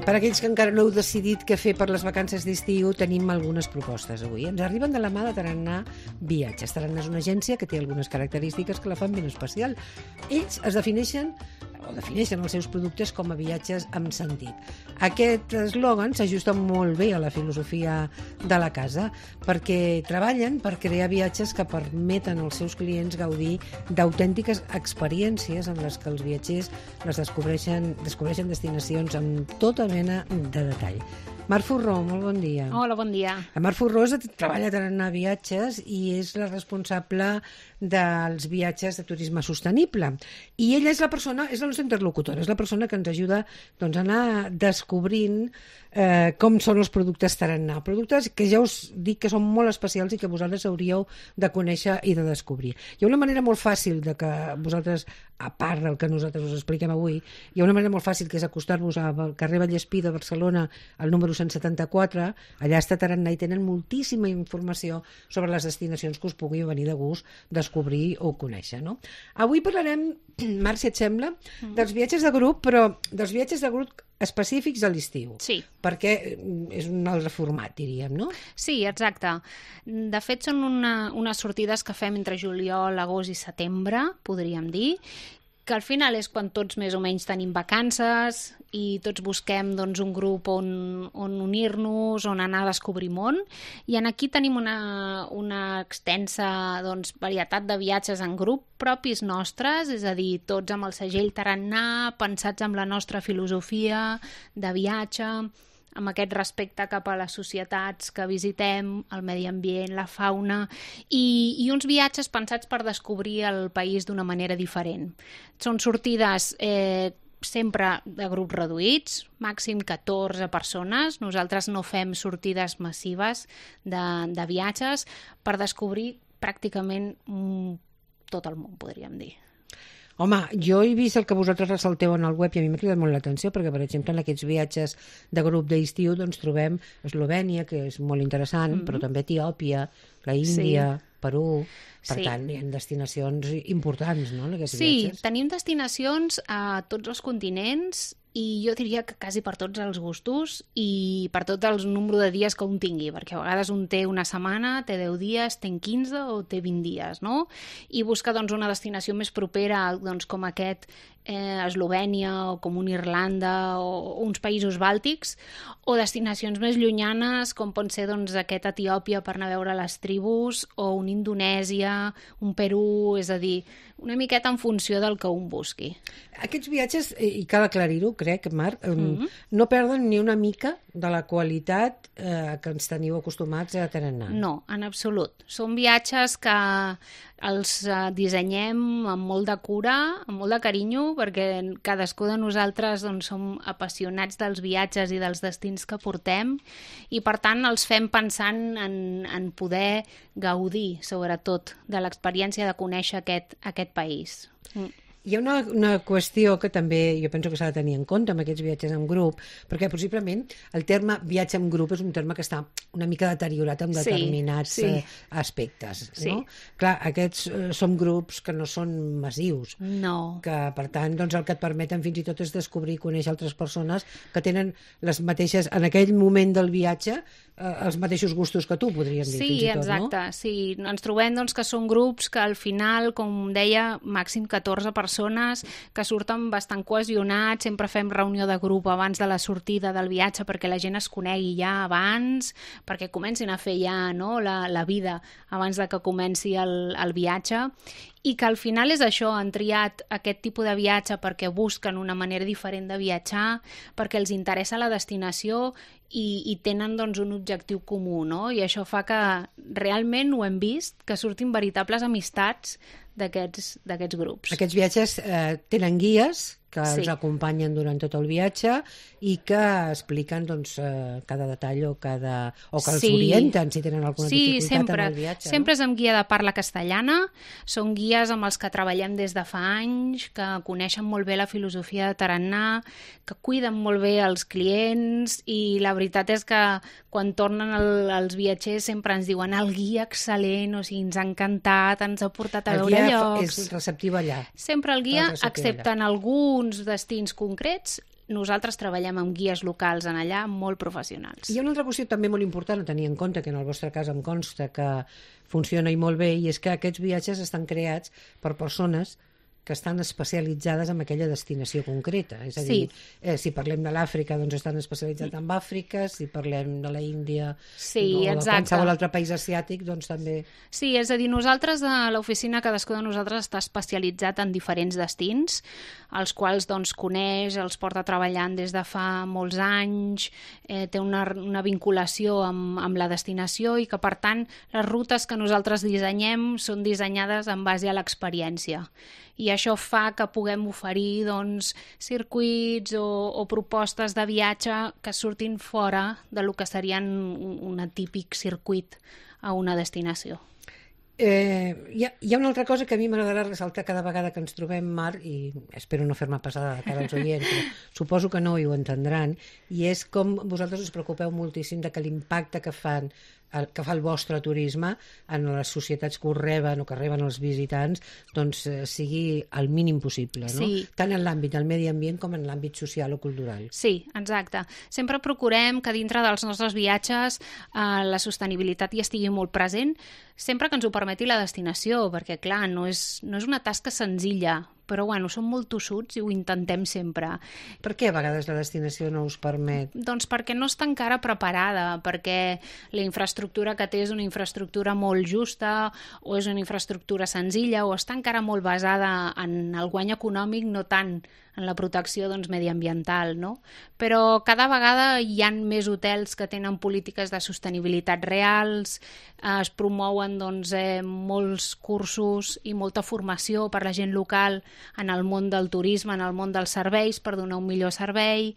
Per aquells que encara no heu decidit què fer per les vacances d'estiu, tenim algunes propostes avui. Ens arriben de la mà de Tarannà Viatges. Tarannà és una agència que té algunes característiques que la fan ben especial. Ells es defineixen els seus productes com a viatges amb sentit. Aquest eslògan s'ajusta molt bé a la filosofia de la casa perquè treballen per crear viatges que permeten als seus clients gaudir d'autèntiques experiències en les que els viatgers descobreixen destinacions amb tota mena de detall. Mar Forró, molt bon dia. Hola, bon dia. La Mar Forró treballa a Tarannà Viatges i és la responsable dels viatges de turisme sostenible. I ella és la nostra interlocutora, és la persona que ens ajuda a anar descobrint com són els productes Tarannà. Productes que ja us dic que són molt especials i que vosaltres hauríeu de conèixer i de descobrir. Hi ha una manera molt fàcil de que vosaltres, a part del que nosaltres us expliquem avui, hi ha una manera molt fàcil que és acostar-vos al carrer Vallespí de Barcelona, al número 174, allà està Tarannà i tenen moltíssima informació sobre les destinacions que us pugui venir de gust descobrir o conèixer, no? Avui parlarem, Marc, si et sembla, dels viatges de grup, però dels viatges de grup específics a l'estiu. Sí. Perquè és un altre format, diríem, no? Sí, exacte. De fet, són unes sortides que fem entre juliol, agost i setembre, podríem dir, que al final és quan tots més o menys tenim vacances i tots busquem un grup on unir-nos, on anar a descobrir món. I aquí tenim una extensa varietat de viatges en grup propis nostres, és a dir, tots amb el segell Tarannà, pensats amb la nostra filosofia de viatge, amb aquest respecte cap a les societats que visitem, el medi ambient, la fauna, i uns viatges pensats per descobrir el país d'una manera diferent. Són sortides sempre de grups reduïts, màxim 14 persones. Nosaltres no fem sortides massives de viatges per descobrir pràcticament tot el món, podríem dir. Home, jo he vist el que vosaltres ressalteu en el web i a mi m'ha cridat molt l'atenció perquè, per exemple, en aquests viatges de grup d'estiu trobem Eslovènia, que és molt interessant, però també Etiòpia, la Índia, Perú. Per tant, hi ha destinacions importants, no, en aquests viatges? Sí, tenim destinacions a tots els continents i jo diria que quasi per tots els gustos i per tot el número de dies que un tingui, perquè a vegades un té una setmana, té 10 dies, té 15 o té 20 dies, no? I busca una destinació més propera com aquest Eslovènia o com una Irlanda o uns països bàltics, o destinacions més llunyanes com pot ser aquest Etiòpia per anar a veure les tribus, o una Indonèsia, un Perú, és a dir, una miqueta en funció del que un busqui. Aquests viatges, i cal aclarir-ho, crec, Marc, no perden ni una mica de la qualitat que ens teniu acostumats a Tarannà. No, en absolut. Són viatges que els dissenyem amb molt de cura, amb molt de carinyo, perquè cadascú de nosaltres som apassionats dels viatges i dels destins que portem i, per tant, els fem pensant en poder gaudir, sobretot, de l'experiència de conèixer aquest país. Hi ha una qüestió que també jo penso que s'ha de tenir en compte amb aquests viatges en grup, perquè possiblement el terme viatge en grup és un terme que està una mica deteriorat en determinats aspectes. Sí. No? Clar, aquests són grups que no són massius, que per tant el que et permeten fins i tot és descobrir i conèixer altres persones que tenen les mateixes, en aquell moment del viatge, els mateixos gustos que tu, podríem dir, fins i tot, no? Sí, exacte. Sí. Ens trobem que són grups que al final, com deia, màxim 14 persones que surten bastant cohesionats, sempre fem reunió de grup abans de la sortida del viatge perquè la gent es conegui ja abans, perquè comencin a fer ja la vida abans de que comenci el viatge, i que al final és això, han triat aquest tipus de viatge perquè busquen una manera diferent de viatjar, perquè els interessa la destinació i tenen un objectiu comú, no? I això fa que realment ho hem vist, que surtin veritables amistats d'aquests grups. Aquests viatges tenen guies que els acompanyen durant tot el viatge i que expliquen cada detall o que els orienten si tenen alguna dificultat en el viatge. Sempre és amb guia de parla castellana, són guies amb els que treballem des de fa anys, que coneixen molt bé la filosofia de Tarannà, que cuiden molt bé els clients i la veritat és que quan tornen els viatgers sempre ens diuen el guia excel·lent, o sigui, ens ha encantat, ens ha portat a veure llocs. El guia és receptiu allà. Sempre el guia, excepte en alguns destins concrets, nosaltres treballem amb guies locals en allà molt professionals. Hi ha una altra qüestió també molt important a tenir en compte, que en el vostre cas em consta que funciona i molt bé, i és que aquests viatges estan creats per persones que estan especialitzades en aquella destinació concreta. És a dir, si parlem de l'Àfrica, doncs estan especialitzats en Àfrica, si parlem de la Índia o de qualsevol altre país asiàtic, doncs també... Sí, és a dir, nosaltres a l'oficina, cadascú de nosaltres està especialitzat en diferents destins, els quals doncs coneix, els porta treballant des de fa molts anys, té una vinculació amb la destinació i que, per tant, les rutes que nosaltres dissenyem són dissenyades en base a l'experiència. I això fa que puguem oferir doncs, circuits o propostes de viatge que surtin fora de lo que serien un típic circuit a una destinació. Hi ha una altra cosa que a mi m'agradarà ressaltar cada vegada que ens trobem, Mar, i espero no fer-me passar de cara als oients, però suposo que no i ho entendran, i és com vosaltres us preocupeu moltíssim de que l'impacte que fa el vostre turisme en les societats que us reben o que reben els visitants doncs sigui el mínim possible, no? Sí. Tant en l'àmbit del medi ambient com en l'àmbit social o cultural. Sí, exacte. Sempre procurem que dintre dels nostres viatges la sostenibilitat hi estigui molt present, sempre que ens ho permeti la destinació, perquè clar, no és una tasca senzilla, però bueno, som molt tossuts i ho intentem sempre. Per què a vegades la destinació no us permet? Doncs perquè no està encara preparada, perquè la infraestructura que té és una infraestructura molt justa o és una infraestructura senzilla o està encara molt basada en el guany econòmic, no tant en la protecció doncs, mediambiental, no? Però cada vegada hi ha més hotels que tenen polítiques de sostenibilitat reals, es promouen doncs, molts cursos i molta formació per la gent local en el món del turisme, en el món dels serveis, per donar un millor servei,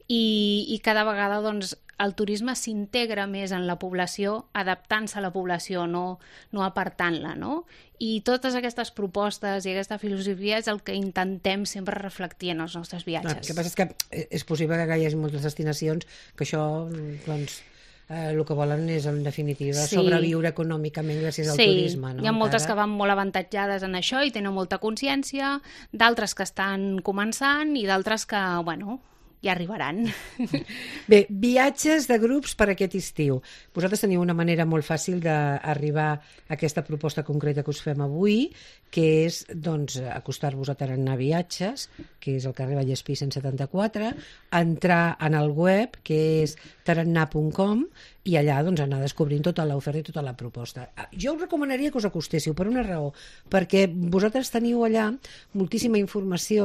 i cada vegada doncs, el turisme s'integra més en la població, adaptant-se a la població, no apartant-la, no? I totes aquestes propostes i aquesta filosofia és el que intentem sempre reflectir en els nostres viatges. El que passa és que és possible que hi hagi moltes destinacions que això, doncs, el que volen és, en definitiva, sobreviure econòmicament gràcies al turisme. No? Hi ha moltes que van molt avantatjades en això i tenen molta consciència, d'altres que estan començant i d'altres que, bueno, ja arribaran. Bé, viatges de grups per aquest estiu. Vosaltres teniu una manera molt fàcil d'arribar a aquesta proposta concreta que us fem avui, que és doncs, acostar-vos a Tarannà Viatges, que és el carrer Vallespí 174, entrar en el web, que és tarannà.com, i allà doncs, anar descobrint tota l'oferta i tota la proposta. Jo us recomanaria que us acostéssiu per una raó, perquè vosaltres teniu allà moltíssima informació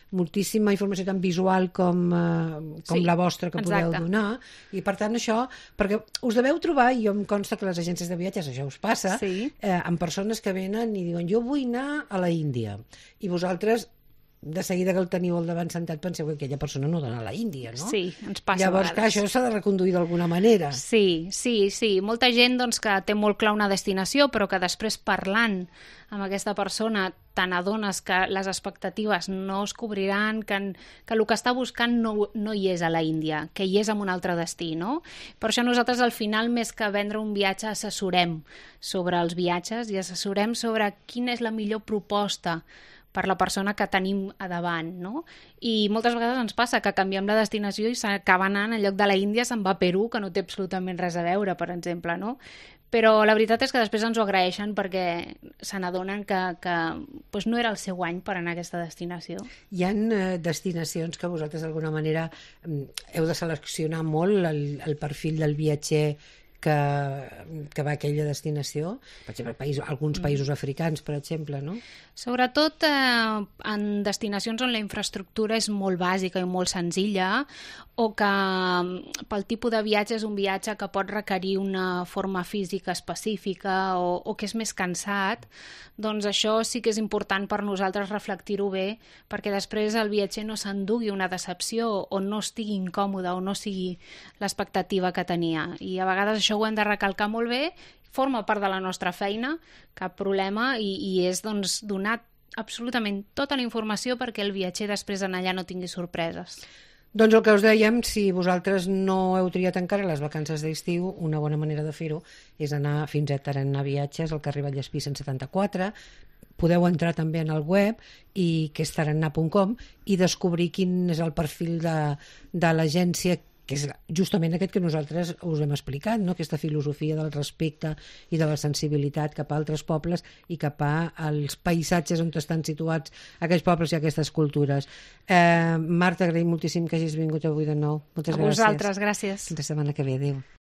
tant visual com la vostra que podeu donar, i per tant això, perquè us deveu trobar, i jo em consta que les agències de viatges això us passa, amb persones que venen i diuen jo vull anar a la Índia, i vosaltres de seguida que el teniu al davant sentat penseu que aquella persona no dona a la Índia, no? Sí, ens passa. Llavors, clar, això s'ha de reconduir d'alguna manera. Sí. Molta gent doncs, que té molt clar una destinació, però que després parlant amb aquesta persona t'adones que les expectatives no es cobriran, que el que està buscant no hi és a la Índia, que hi és en un altre destí, no? Per això nosaltres al final, més que vendre un viatge, assessorem sobre els viatges i assessorem sobre quina és la millor proposta per la persona que tenim a davant, no? I moltes vegades ens passa que canviem la destinació i s'acaba anant, en lloc de la Índia se'n va a Perú, que no té absolutament res a veure, per exemple, no? Però la veritat és que després ens ho agraeixen perquè se n'adonen que doncs no era el seu any per anar a aquesta destinació. Hi ha destinacions que vosaltres d'alguna manera heu de seleccionar molt el perfil del viatger que va a aquella destinació, per exemple, alguns països africans, per exemple, no? Sobretot en destinacions on la infraestructura és molt bàsica i molt senzilla, o que pel tipus de viatge és un viatge que pot requerir una forma física específica o que és més cansat, doncs això sí que és important per nosaltres reflectir-ho bé, perquè després el viatger no s'endugui una decepció o no estigui incòmode o no sigui l'expectativa que tenia. I a vegades això ho hem de recalcar molt bé, forma part de la nostra feina, cap problema, i és doncs, donar absolutament tota la informació perquè el viatger després en allà no tingui sorpreses. Doncs el que us dèiem, si vosaltres no heu triat encara les vacances d'estiu, una bona manera de fer-ho és anar fins a Tarannà Viatges, al carrer Vallespí 174, podeu entrar també en el web, i que és tarannà.com, i descobrir quin és el perfil de l'agència, que és justament aquest que nosaltres us hem explicat, no? Aquesta filosofia del respecte i de la sensibilitat cap a altres pobles i cap als paisatges on estan situats aquells pobles i aquestes cultures. Marta, agraïm moltíssim que hagis vingut avui de nou. Moltes gràcies. A vosaltres, gràcies. Fins la setmana que ve. Adéu.